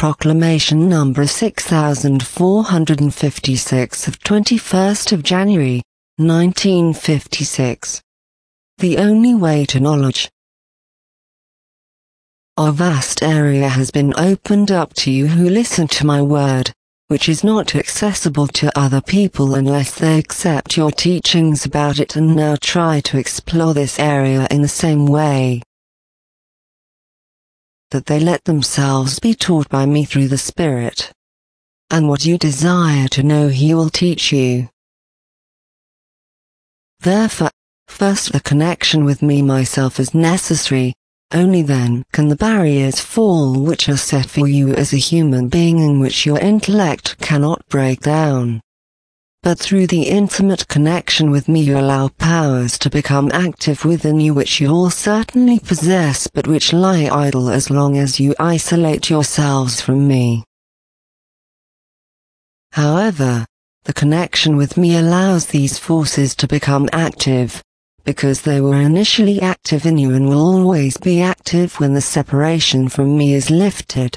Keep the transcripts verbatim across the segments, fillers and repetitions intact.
Proclamation number six thousand four hundred fifty-six of twenty-first of January, nineteen fifty-six. The only way to knowledge. A vast area has been opened up to you who listen to my word, which is not accessible to other people unless they accept your teachings about it and now try to explore this area in the same way that they let themselves be taught by me through the Spirit. And what you desire to know He will teach you. Therefore, first the connection with me myself is necessary, only then can the barriers fall which are set for you as a human being and which your intellect cannot break down. But through the intimate connection with me you allow powers to become active within you which you all certainly possess but which lie idle as long as you isolate yourselves from me. However, the connection with me allows these forces to become active, because they were initially active in you and will always be active when the separation from me is lifted.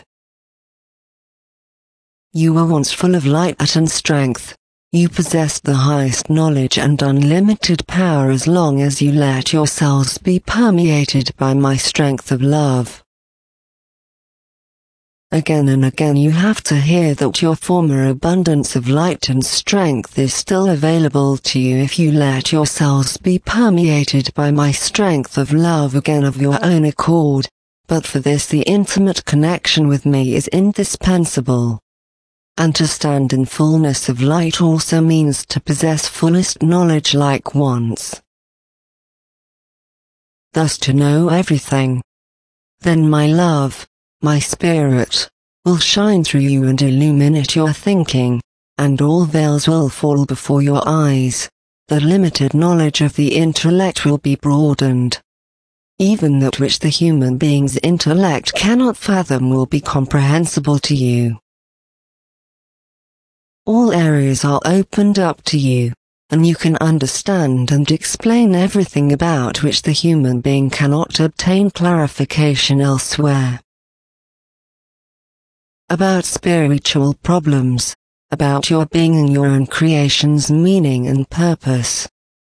You were once full of light and strength. You possessed the highest knowledge and unlimited power as long as you let yourselves be permeated by my strength of love. Again and again you have to hear that your former abundance of light and strength is still available to you if you let yourselves be permeated by my strength of love again of your own accord, but for this the intimate connection with me is indispensable. And to stand in fullness of light also means to possess fullest knowledge like once. Thus to know everything. Then my love, my Spirit, will shine through you and illuminate your thinking, and all veils will fall before your eyes. The limited knowledge of the intellect will be broadened. Even that which the human being's intellect cannot fathom will be comprehensible to you. All areas are opened up to you, and you can understand and explain everything about which the human being cannot obtain clarification elsewhere. About spiritual problems, about your being and your own creation's meaning and purpose,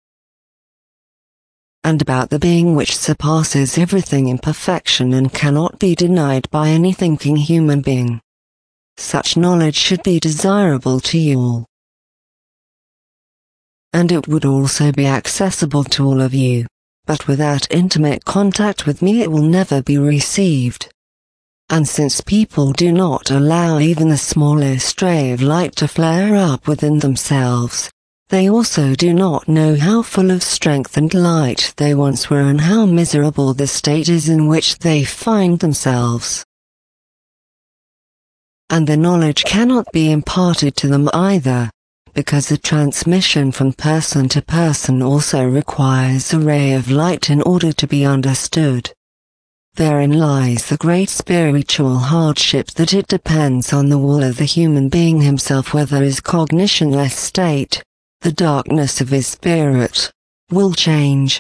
and about the being which surpasses everything in perfection and cannot be denied by any thinking human being. Such knowledge should be desirable to you all. And it would also be accessible to all of you, but without intimate contact with me it will never be received. And since people do not allow even the smallest ray of light to flare up within themselves, they also do not know how full of strength and light they once were and how miserable the state is in which they find themselves. And the knowledge cannot be imparted to them either, because the transmission from person to person also requires a ray of light in order to be understood. Therein lies the great spiritual hardship that it depends on the will of the human being himself whether his cognitionless state, the darkness of his spirit, will change.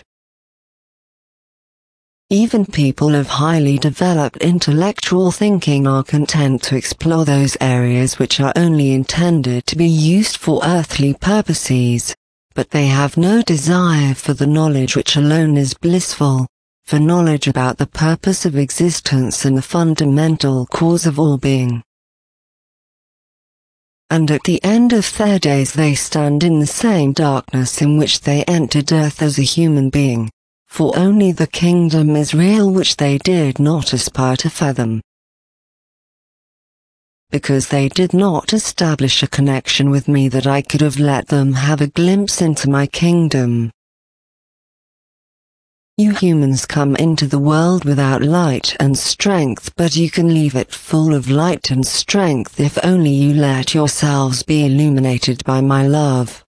Even people of highly developed intellectual thinking are content to explore those areas which are only intended to be used for earthly purposes, but they have no desire for the knowledge which alone is blissful, for knowledge about the purpose of existence and the fundamental cause of all being. And at the end of their days they stand in the same darkness in which they entered earth as a human being. For only the kingdom is real which they did not aspire to fathom. Because they did not establish a connection with me that I could have let them have a glimpse into my kingdom. You humans come into the world without light and strength, but you can leave it full of light and strength if only you let yourselves be illuminated by my love.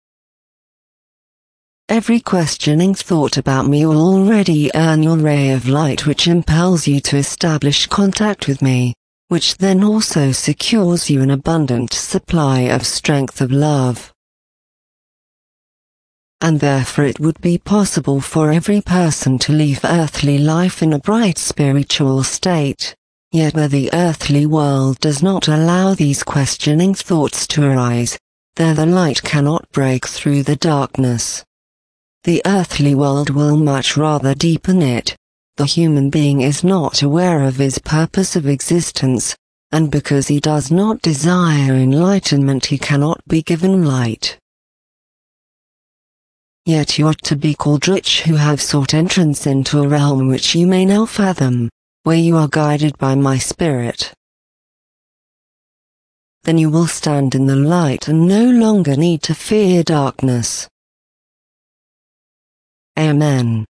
Every questioning thought about me will already earn your ray of light which impels you to establish contact with me, which then also secures you an abundant supply of strength of love. And therefore it would be possible for every person to leave earthly life in a bright spiritual state, Yet where the earthly world does not allow these questioning thoughts to arise, there the light cannot break through the darkness. The earthly world will much rather deepen it. The human being is not aware of his purpose of existence, and because he does not desire enlightenment he cannot be given light. Yet you are to be called rich who have sought entrance into a realm which you may now fathom, where you are guided by my spirit. Then you will stand in the light and no longer need to fear darkness. Amen.